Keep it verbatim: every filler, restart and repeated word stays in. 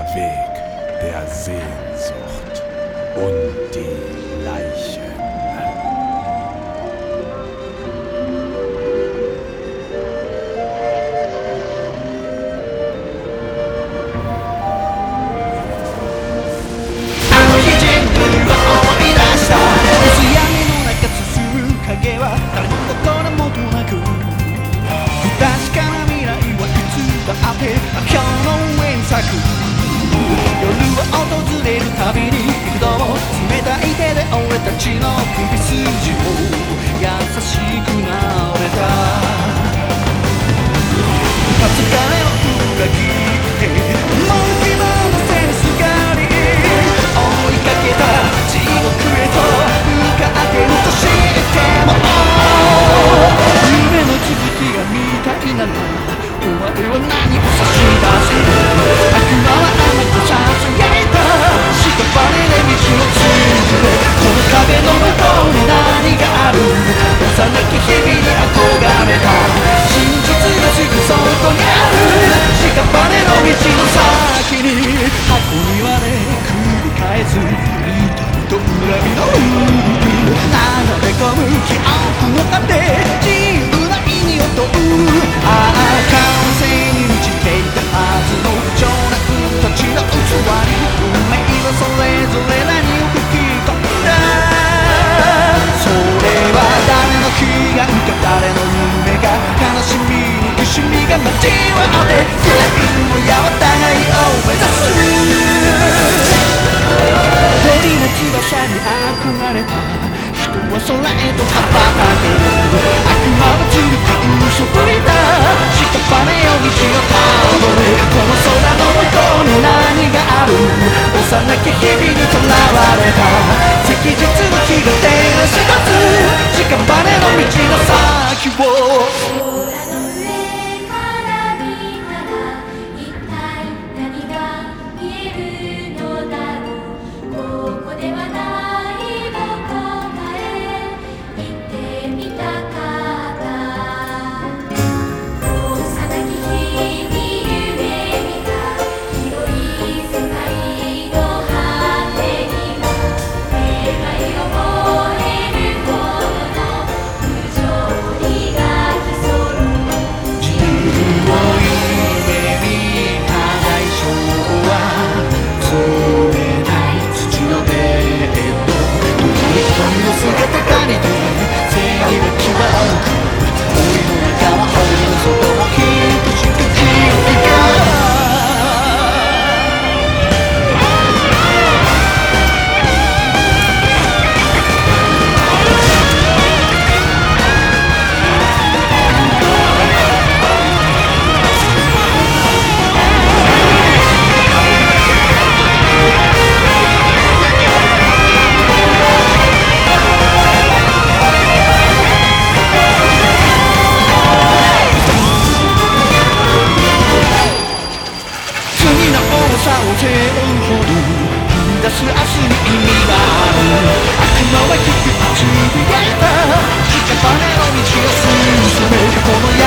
Weg der Sehnsucht und die Leichen. 夜は訪れるたびに幾度も冷たい手で俺たちの首筋を優しくなれた初彼を裏切ってもう希望のセンスがり追いかけた地獄へと向かってるとしても夢の続きが見たいならお前は何を差し出す悪魔は甘くささやいた屍で道を通じてこの壁の向こうに何がある幼き日々に憧れた真実がすぐそこにある屍の道の先に箱庭で繰り返す痛みと恨みの流れ込む記憶の糧自由な意味を問うああ完成に満ちていたはずの情熱たちの器に運命はそれぞれ何を吹き込んだそれは誰の悲願か誰の夢が悲しみに苦しみが交わってフレームやお互いを目指す鳥の翼に憧れた人は空へと羽ばたける悪魔はずるく嘘ぶりだ屍よ道をたどれこの空の向こうに何がある幼き日々にとらわれた赤日の日が照らし出す屍の道の先を背負うほど踏み出す明日に意味がある悪魔は低くつぶやいた屍の道を進めこの